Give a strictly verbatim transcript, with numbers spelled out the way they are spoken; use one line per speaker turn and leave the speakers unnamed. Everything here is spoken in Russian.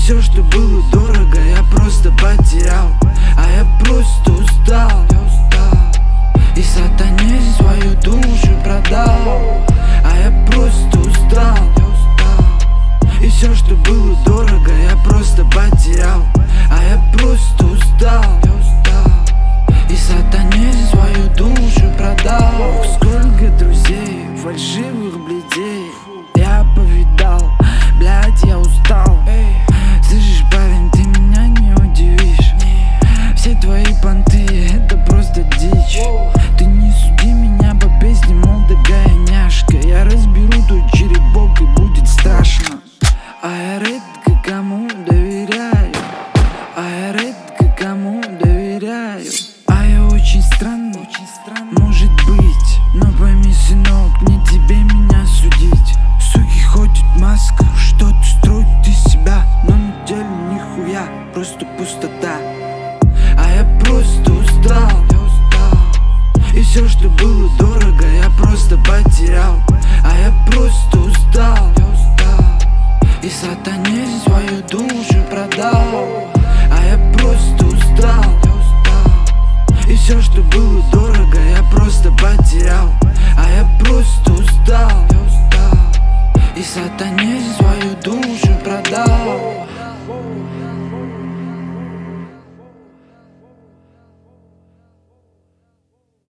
все, что было дорого, я просто потерял. А я просто устал, и сатане свою душу продал. А я просто устал, и все, что было дорого,